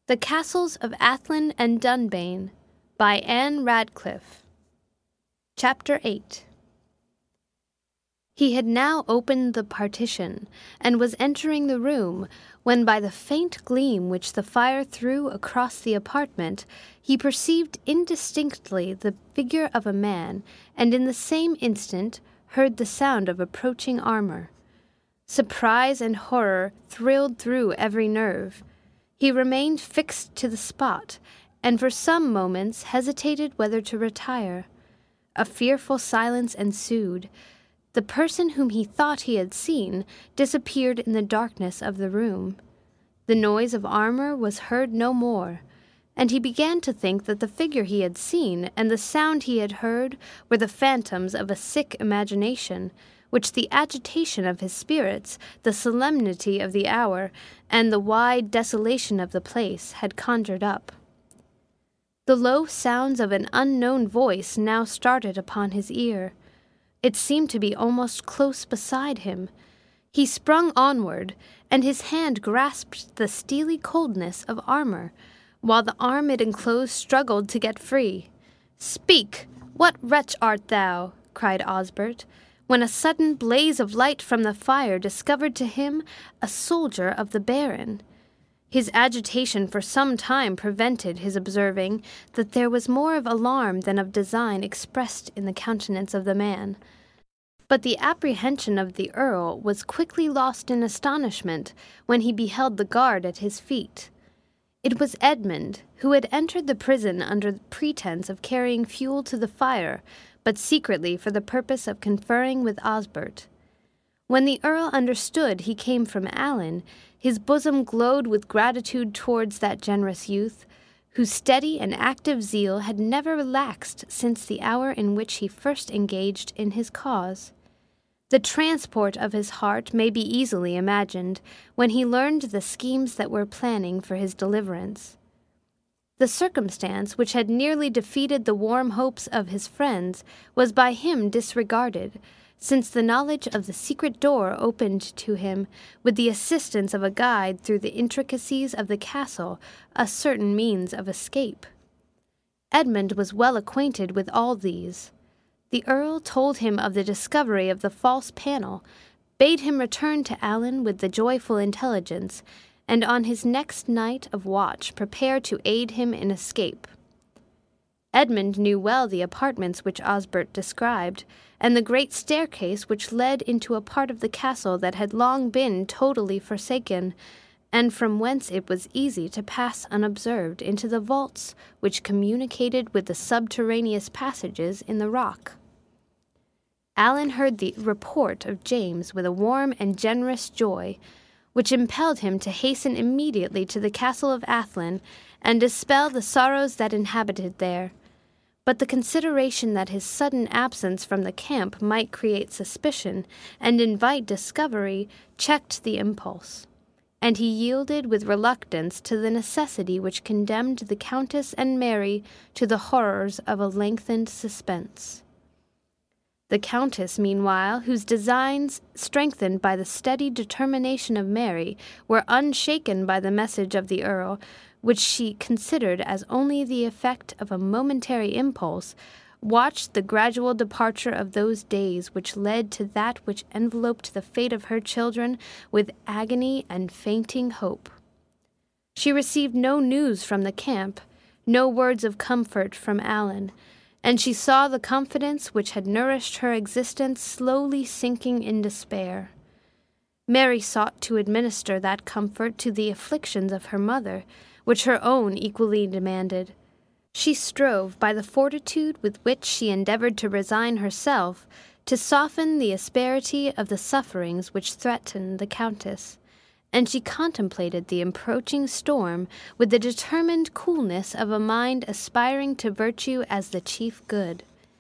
The Castles of Athlin and Dunbayne by Anne Radcliffe. Chapter 8. He had now opened the partition, and was entering the room, when by the faint gleam which the fire threw across the apartment, he perceived indistinctly the figure of a man, and in the same instant heard the sound of approaching armor. Surprise and horror thrilled through every nerve. He remained fixed to the spot, and for some moments hesitated whether to retire. A fearful silence ensued. The person whom he thought he had seen disappeared in the darkness of the room. The noise of armor was heard no more, and he began to think that the figure he had seen and the sound he had heard were the phantoms of a sick imagination, which the agitation of his spirits, the solemnity of the hour, and the wide desolation of the place had conjured up. The low sounds of an unknown voice now started upon his ear. It seemed to be almost close beside him. He sprung onward, and his hand grasped the steely coldness of armor, while the arm it enclosed struggled to get free. "Speak! What wretch art thou?" cried Osbert, when a sudden blaze of light from the fire discovered to him a soldier of the Baron. His agitation for some time prevented his observing that there was more of alarm than of design expressed in the countenance of the man. But the apprehension of the Earl was quickly lost in astonishment when he beheld the guard at his feet. It was Edmund, who had entered the prison under pretense of carrying fuel to the fire, but secretly for the purpose of conferring with Osbert. When the Earl understood he came from Alan, his bosom glowed with gratitude towards that generous youth, whose steady and active zeal had never relaxed since the hour in which he first engaged in his cause. The transport of his heart may be easily imagined when he learned the schemes that were planning for his deliverance. The circumstance which had nearly defeated the warm hopes of his friends was by him disregarded, since the knowledge of the secret door opened to him, with the assistance of a guide through the intricacies of the castle, a certain means of escape. Edmund was well acquainted with all these. The Earl told him of the discovery of the false panel, bade him return to Alan with the joyful intelligence, and on his next night of watch prepare to aid him in escape. Edmund knew well the apartments which Osbert described, and the great staircase which led into a part of the castle that had long been totally forsaken, and from whence it was easy to pass unobserved into the vaults which communicated with the subterraneous passages in the rock. Alan heard the report of James with a warm and generous joy, which impelled him to hasten immediately to the castle of Athlin and dispel the sorrows that inhabited there. But the consideration that his sudden absence from the camp might create suspicion and invite discovery checked the impulse, and he yielded with reluctance to the necessity which condemned the Countess and Mary to the horrors of a lengthened suspense. The Countess, meanwhile, whose designs, strengthened by the steady determination of Mary, were unshaken by the message of the Earl, which she considered as only the effect of a momentary impulse, watched the gradual departure of those days which led to that which enveloped the fate of her children with agony and fainting hope. She received no news from the camp, no words of comfort from Alan, and she saw the confidence which had nourished her existence slowly sinking in despair. Mary sought to administer that comfort to the afflictions of her mother, which her own equally demanded. She strove, by the fortitude with which she endeavored to resign herself, to soften the asperity of the sufferings which threatened the Countess, and she contemplated the approaching storm with the determined coolness of a mind aspiring to virtue as the chief good.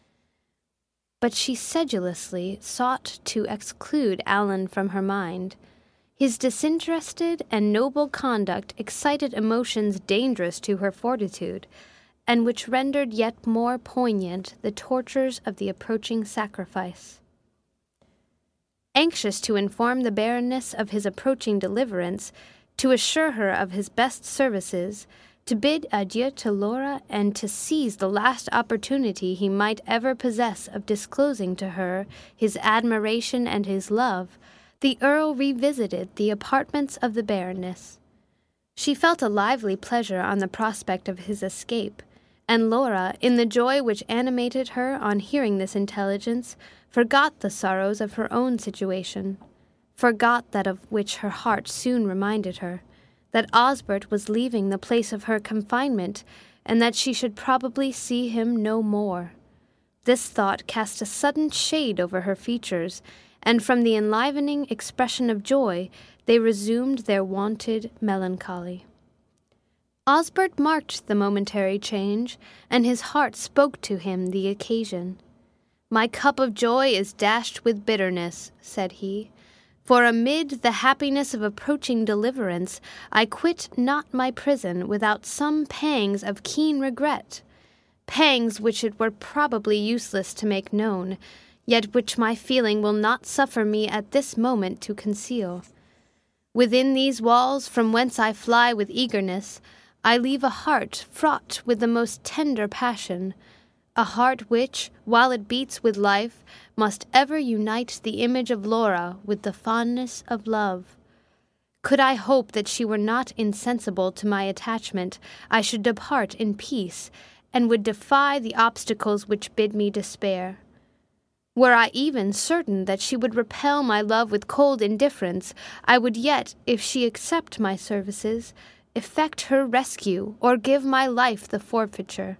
But she sedulously sought to exclude Alan from her mind. His disinterested and noble conduct excited emotions dangerous to her fortitude, and which rendered yet more poignant the tortures of the approaching sacrifice. Anxious to inform the Baroness of his approaching deliverance, to assure her of his best services, to bid adieu to Laura, and to seize the last opportunity he might ever possess of disclosing to her his admiration and his love, the Earl revisited the apartments of the Baroness. She felt a lively pleasure on the prospect of his escape, and Laura, in the joy which animated her on hearing this intelligence, forgot the sorrows of her own situation, forgot that of which her heart soon reminded her, that Osbert was leaving the place of her confinement, and that she should probably see him no more. This thought cast a sudden shade over her features, and from the enlivening expression of joy, they resumed their wonted melancholy. Osbert marked the momentary change, and his heart spoke to him the occasion. "My cup of joy is dashed with bitterness," said he, "for amid the happiness of approaching deliverance, I quit not my prison without some pangs of keen regret, pangs which it were probably useless to make known, yet which my feeling will not suffer me at this moment to conceal. Within these walls, from whence I fly with eagerness, I leave a heart fraught with the most tender passion, a heart which, while it beats with life, must ever unite the image of Laura with the fondness of love. Could I hope that she were not insensible to my attachment, I should depart in peace, and would defy the obstacles which bid me despair. Were I even certain that she would repel my love with cold indifference, I would yet, if she accept my services, effect her rescue, or give my life the forfeiture."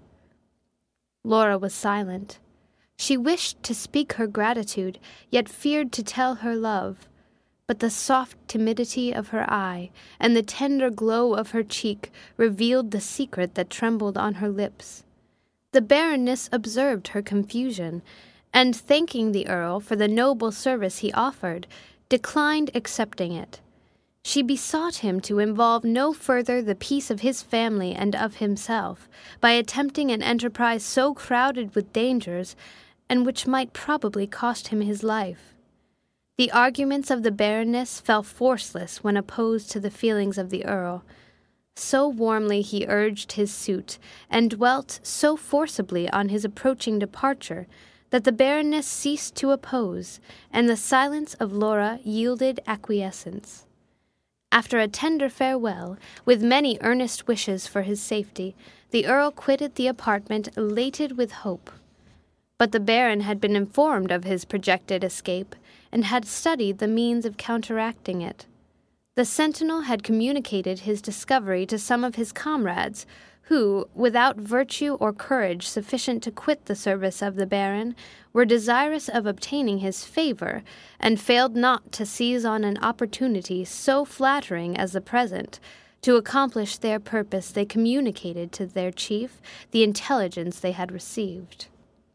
Laura was silent. She wished to speak her gratitude, yet feared to tell her love. But the soft timidity of her eye and the tender glow of her cheek revealed the secret that trembled on her lips. The Baroness observed her confusion, and, thanking the Earl for the noble service he offered, declined accepting it. She besought him to involve no further the peace of his family and of himself by attempting an enterprise so crowded with dangers, and which might probably cost him his life. The arguments of the Baroness fell forceless when opposed to the feelings of the Earl. So warmly he urged his suit, and dwelt so forcibly on his approaching departure, that the Baroness ceased to oppose, and the silence of Laura yielded acquiescence. After a tender farewell, with many earnest wishes for his safety, the Earl quitted the apartment elated with hope. But the Baron had been informed of his projected escape, and had studied the means of counteracting it. The sentinel had communicated his discovery to some of his comrades, who, without virtue or courage sufficient to quit the service of the Baron, were desirous of obtaining his favor, and failed not to seize on an opportunity so flattering as the present. To accomplish their purpose, they communicated to their chief the intelligence they had received.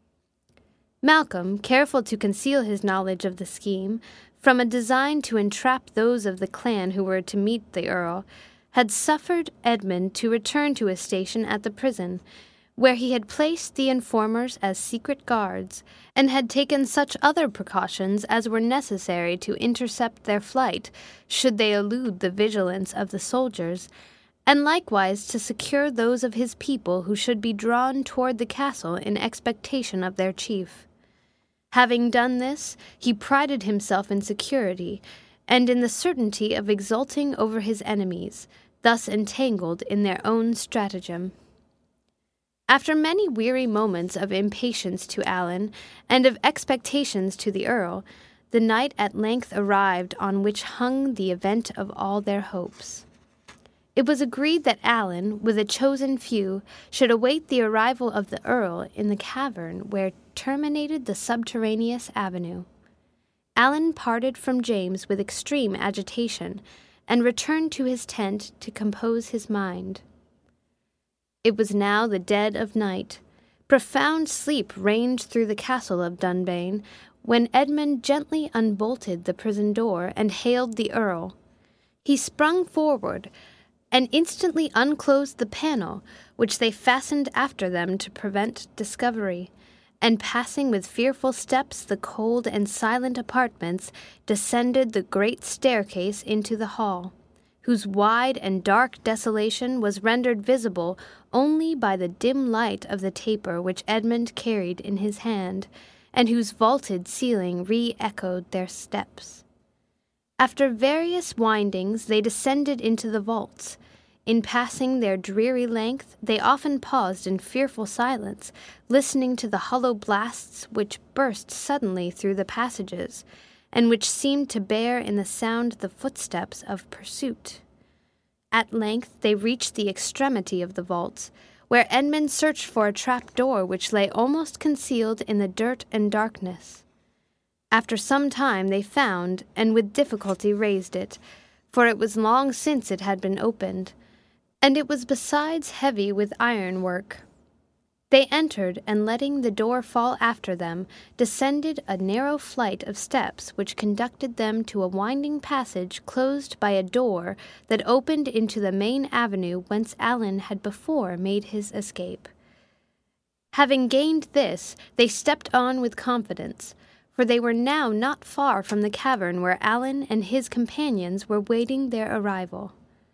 Malcolm, careful to conceal his knowledge of the scheme, from a design to entrap those of the clan who were to meet the Earl, had suffered Edmund to return to his station at the prison, where he had placed the informers as secret guards, and had taken such other precautions as were necessary to intercept their flight, should they elude the vigilance of the soldiers, and likewise to secure those of his people who should be drawn toward the castle in expectation of their chief. Having done this, he prided himself in security, and in the certainty of exulting over his enemies, thus entangled in their own stratagem. After many weary moments of impatience to Alan, and of expectations to the Earl, the night at length arrived on which hung the event of all their hopes. It was agreed that Alan, with a chosen few, should await the arrival of the Earl in the cavern where terminated the subterraneous avenue. Alan parted from James with extreme agitation, and returned to his tent to compose his mind. It was now the dead of night. Profound sleep reigned through the castle of Dunbayne, when Edmund gently unbolted the prison door and hailed the Earl. He sprung forward, and instantly unclosed the panel, which they fastened after them to prevent discovery, and passing with fearful steps the cold and silent apartments, descended the great staircase into the hall, whose wide and dark desolation was rendered visible only by the dim light of the taper which Edmund carried in his hand, and whose vaulted ceiling re-echoed their steps. After various windings they descended into the vaults. In passing their dreary length, they often paused in fearful silence, listening to the hollow blasts which burst suddenly through the passages, and which seemed to bear in the sound the footsteps of pursuit. At length they reached the extremity of the vaults, where Edmund searched for a trap-door which lay almost concealed in the dirt and darkness. After some time they found, and with difficulty raised it, for it was long since it had been opened, and it was besides heavy with ironwork. They entered, and letting the door fall after them, descended a narrow flight of steps which conducted them to a winding passage closed by a door that opened into the main avenue whence Alan had before made his escape. Having gained this, they stepped on with confidence, for they were now not far from the cavern where Alan and his companions were waiting their arrival.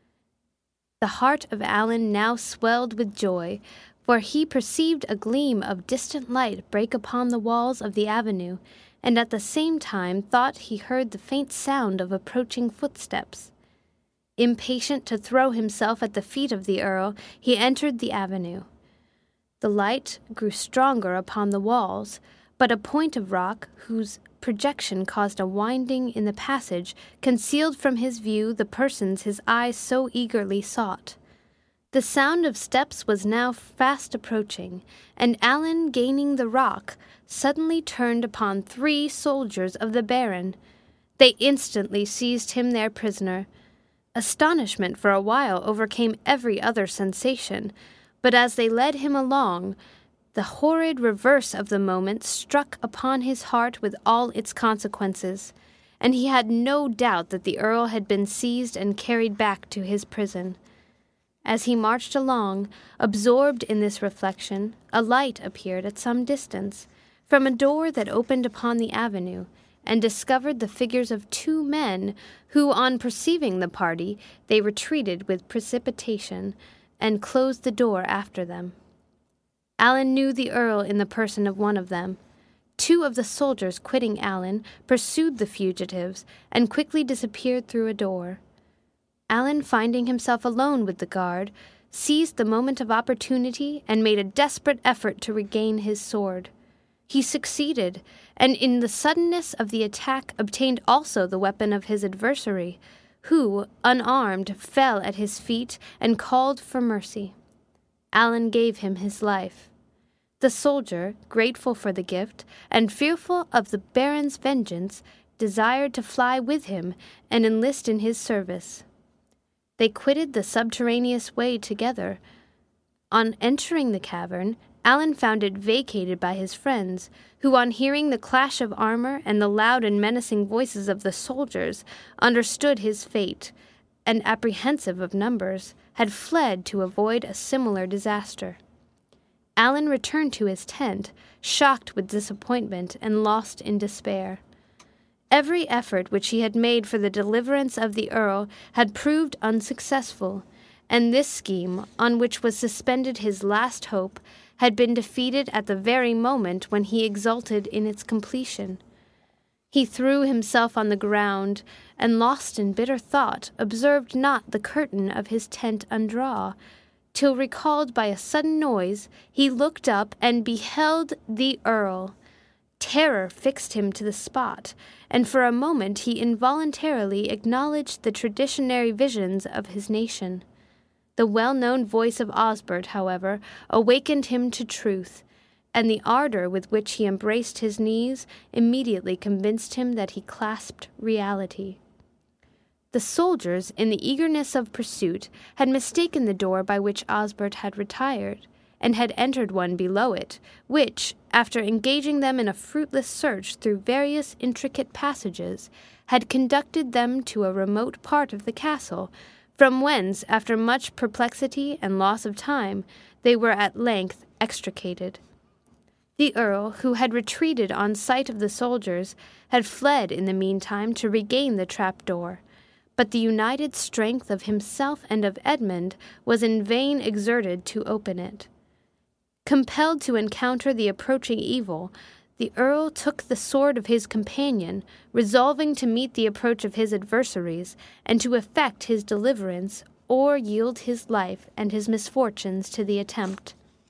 The heart of Alan now swelled with joy, for he perceived a gleam of distant light break upon the walls of the avenue, and at the same time thought he heard the faint sound of approaching footsteps. Impatient to throw himself at the feet of the Earl, he entered the avenue. The light grew stronger upon the walls, but a point of rock, whose projection caused a winding in the passage, concealed from his view the persons his eyes so eagerly sought. The sound of steps was now fast approaching, and Alan, gaining the rock, suddenly turned upon 3 soldiers of the Baron. They instantly seized him their prisoner. Astonishment for a while overcame every other sensation, but as they led him along, the horrid reverse of the moment struck upon his heart with all its consequences, and he had no doubt that the Earl had been seized and carried back to his prison. As he marched along, absorbed in this reflection, a light appeared at some distance, from a door that opened upon the avenue, and discovered the figures of 2 men, who, on perceiving the party, they retreated with precipitation, and closed the door after them. Alan knew the Earl in the person of one of them. 2 of the soldiers, quitting Alan, pursued the fugitives, and quickly disappeared through a door. Alan, finding himself alone with the guard, seized the moment of opportunity and made a desperate effort to regain his sword. He succeeded, and in the suddenness of the attack obtained also the weapon of his adversary, who, unarmed, fell at his feet and called for mercy. Alan gave him his life. The soldier, grateful for the gift, and fearful of the Baron's vengeance, desired to fly with him and enlist in his service. They quitted the subterraneous way together. On entering the cavern, Alan found it vacated by his friends, who, on hearing the clash of armor and the loud and menacing voices of the soldiers, understood his fate, and, apprehensive of numbers, had fled to avoid a similar disaster. Alan returned to his tent, shocked with disappointment and lost in despair. Every effort which he had made for the deliverance of the Earl had proved unsuccessful, and this scheme, on which was suspended his last hope, had been defeated at the very moment when he exulted in its completion. He threw himself on the ground, and, lost in bitter thought, observed not the curtain of his tent undraw, till, recalled by a sudden noise, he looked up and beheld the Earl. Terror fixed him to the spot, and for a moment he involuntarily acknowledged the traditionary visions of his nation. The well-known voice of Osbert, however, awakened him to truth, and the ardor with which he embraced his knees immediately convinced him that he clasped reality. The soldiers, in the eagerness of pursuit, had mistaken the door by which Osbert had retired, and had entered one below it, which, after engaging them in a fruitless search through various intricate passages, had conducted them to a remote part of the castle, from whence, after much perplexity and loss of time, they were at length extricated. The Earl, who had retreated on sight of the soldiers, had fled in the meantime to regain the trap-door, but the united strength of himself and of Edmund was in vain exerted to open it. Compelled to encounter the approaching evil, the Earl took the sword of his companion, resolving to meet the approach of his adversaries, and to effect his deliverance, or yield his life and his misfortunes to the attempt.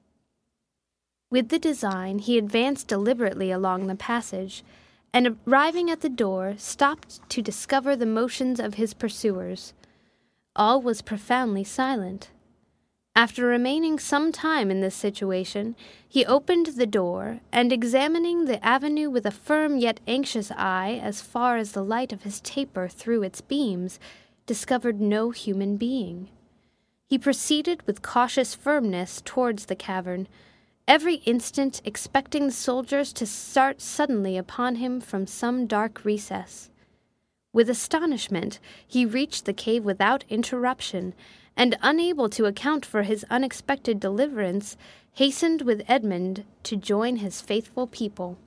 With the design, he advanced deliberately along the passage, and arriving at the door, stopped to discover the motions of his pursuers. All was profoundly silent. After remaining some time in this situation, he opened the door, and examining the avenue with a firm yet anxious eye as far as the light of his taper threw its beams, discovered no human being. He proceeded with cautious firmness towards the cavern, every instant expecting the soldiers to start suddenly upon him from some dark recess. With astonishment, he reached the cave without interruption, and unable to account for his unexpected deliverance, hastened with Edmund to join his faithful people.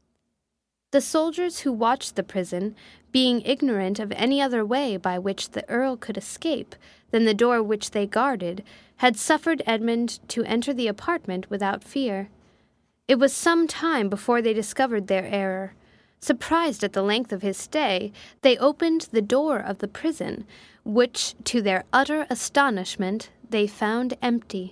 The soldiers who watched the prison, being ignorant of any other way by which the Earl could escape than the door which they guarded, had suffered Edmund to enter the apartment without fear. It was some time before they discovered their error. Surprised at the length of his stay, they opened the door of the prison, which, to their utter astonishment, they found empty.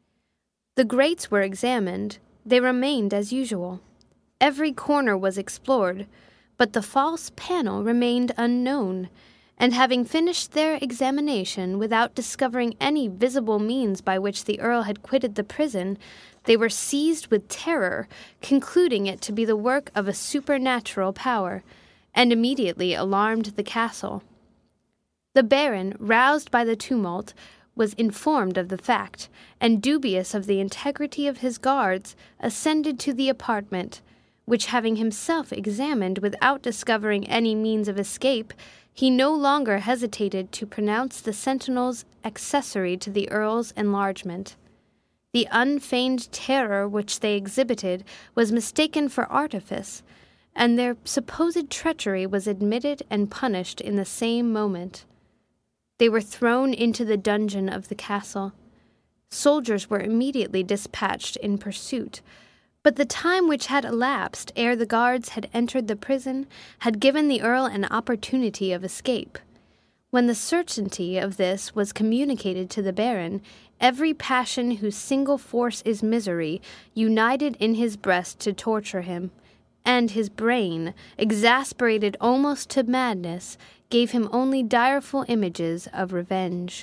The grates were examined. They remained as usual. Every corner was explored, but the false panel remained unknown, and having finished their examination without discovering any visible means by which the Earl had quitted the prison, they were seized with terror, concluding it to be the work of a supernatural power, and immediately alarmed the castle. The Baron, roused by the tumult, was informed of the fact, and dubious of the integrity of his guards, ascended to the apartment, which having himself examined without discovering any means of escape, he no longer hesitated to pronounce the sentinels accessory to the Earl's enlargement. The unfeigned terror which they exhibited was mistaken for artifice, and their supposed treachery was admitted and punished in the same moment. They were thrown into the dungeon of the castle. Soldiers were immediately dispatched in pursuit, but the time which had elapsed ere the guards had entered the prison had given the Earl an opportunity of escape. When the certainty of this was communicated to the Baron, every passion whose single force is misery united in his breast to torture him, and his brain, exasperated almost to madness, gave him only direful images of revenge.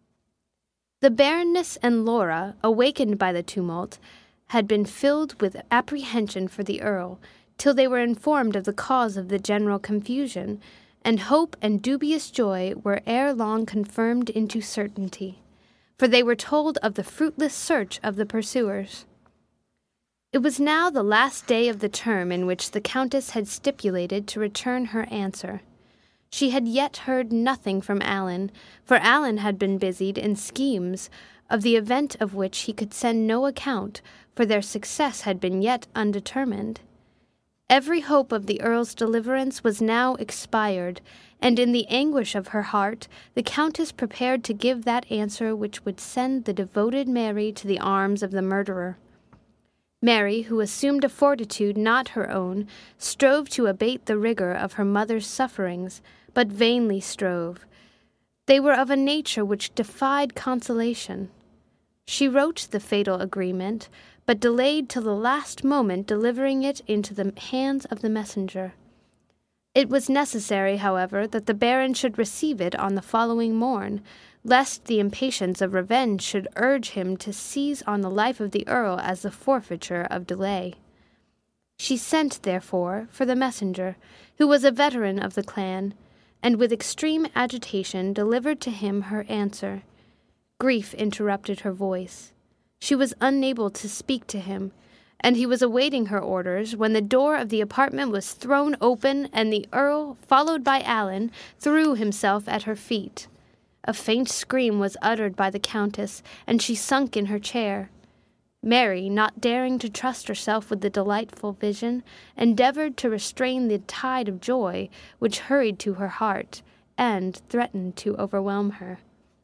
The Baroness and Laura, awakened by the tumult, had been filled with apprehension for the Earl, till they were informed of the cause of the general confusion, and hope and dubious joy were ere long confirmed into certainty, for they were told of the fruitless search of the pursuers. It was now the last day of the term in which the Countess had stipulated to return her answer. She had yet heard nothing from Alan, for Alan had been busied in schemes, of the event of which he could send no account, for their success had been yet undetermined. Every hope of the Earl's deliverance was now expired, and in the anguish of her heart the Countess prepared to give that answer which would send the devoted Mary to the arms of the murderer. Mary, who assumed a fortitude not her own, strove to abate the rigor of her mother's sufferings, but vainly strove. They were of a nature which defied consolation. She wrote the fatal agreement, but delayed till the last moment delivering it into the hands of the messenger. It was necessary, however, that the Baron should receive it on the following morn, lest the impatience of revenge should urge him to seize on the life of the Earl as the forfeiture of delay. She sent, therefore, for the messenger, who was a veteran of the clan, and with extreme agitation delivered to him her answer. Grief interrupted her voice. She was unable to speak to him, and he was awaiting her orders when the door of the apartment was thrown open, and the Earl, followed by Alan, threw himself at her feet. A faint scream was uttered by the Countess, and she sunk in her chair. Mary, not daring to trust herself with the delightful vision, endeavored to restrain the tide of joy which hurried to her heart, end threatened to overwhelm her.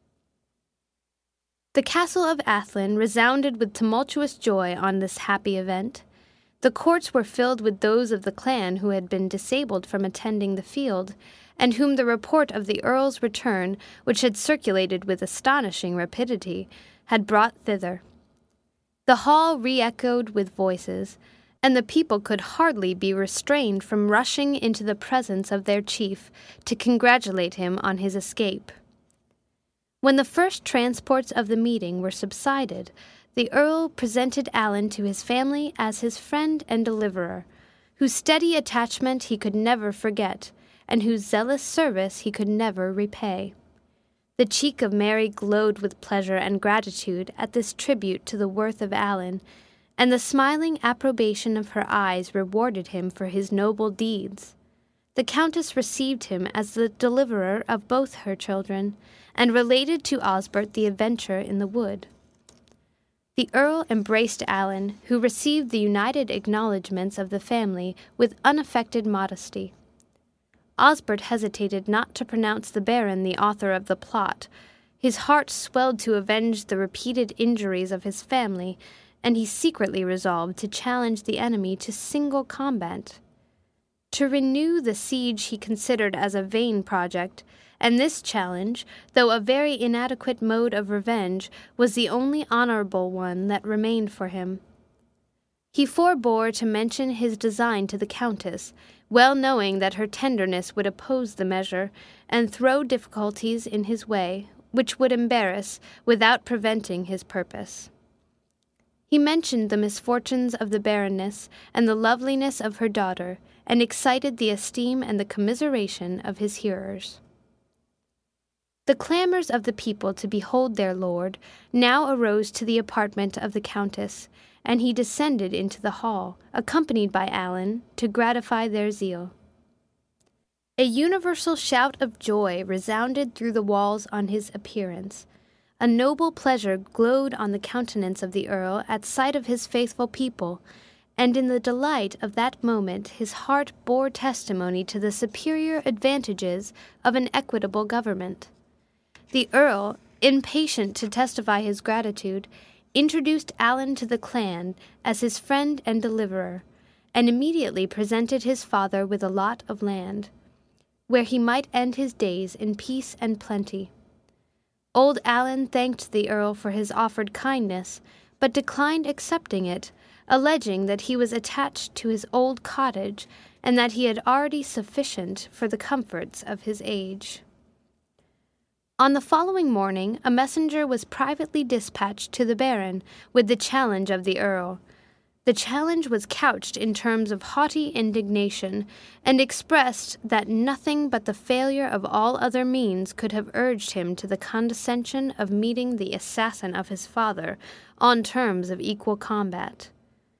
The castle of Athlin resounded with tumultuous joy on this happy event. The courts were filled with those of the clan who had been disabled from attending the field, and whom the report of the Earl's return, which had circulated with astonishing rapidity, had brought thither. The hall re-echoed with voices, and the people could hardly be restrained from rushing into the presence of their chief to congratulate him on his escape. When the first transports of the meeting were subsided, the Earl presented Alan to his family as his friend and deliverer, whose steady attachment he could never forget, and whose zealous service he could never repay. The cheek of Mary glowed with pleasure and gratitude at this tribute to the worth of Alan, and the smiling approbation of her eyes rewarded him for his noble deeds. The Countess received him as the deliverer of both her children, and related to Osbert the adventure in the wood. The Earl embraced Alan, who received the united acknowledgments of the family with unaffected modesty. Osbert hesitated not to pronounce the Baron the author of the plot. His heart swelled to avenge the repeated injuries of his family, and he secretly resolved to challenge the enemy to single combat. To renew the siege he considered as a vain project, and this challenge, though a very inadequate mode of revenge, was the only honorable one that remained for him. He forbore to mention his design to the Countess, well knowing that her tenderness would oppose the measure, and throw difficulties in his way, which would embarrass, without preventing his purpose. He mentioned the misfortunes of the Baroness and the loveliness of her daughter, and excited the esteem and the commiseration of his hearers. The clamours of the people to behold their lord now arose to the apartment of the Countess, and he descended into the hall, accompanied by Alan, to gratify their zeal. A universal shout of joy resounded through the walls on his appearance. A noble pleasure glowed on the countenance of the Earl at sight of his faithful people, and in the delight of that moment his heart bore testimony to the superior advantages of an equitable government. The Earl, impatient to testify his gratitude, introduced Alan to the clan as his friend and deliverer, and immediately presented his father with a lot of land, where he might end his days in peace and plenty. Old Alan thanked the Earl for his offered kindness, but declined accepting it, alleging that he was attached to his old cottage, and that he had already sufficient for the comforts of his age. On the following morning, a messenger was privately dispatched to the Baron with the challenge of the Earl. The challenge was couched in terms of haughty indignation, and expressed that nothing but the failure of all other means could have urged him to the condescension of meeting the assassin of his father on terms of equal combat.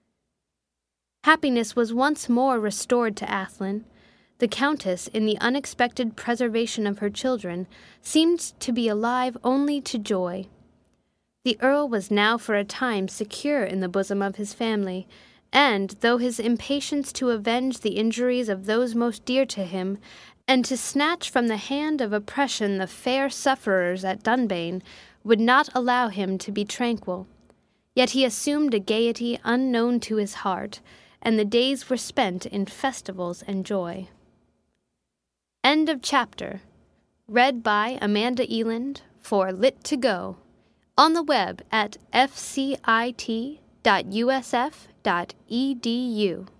Happiness was once more restored to Athlin. The Countess, in the unexpected preservation of her children, seemed to be alive only to joy. The Earl was now for a time secure in the bosom of his family, and, though his impatience to avenge the injuries of those most dear to him, and to snatch from the hand of oppression the fair sufferers at Dunbayne, would not allow him to be tranquil, yet he assumed a gaiety unknown to his heart, and the days were spent in festivals and joy. End of chapter. Read by Amanda Eland for Lit2Go. On the web at fcit.usf.edu.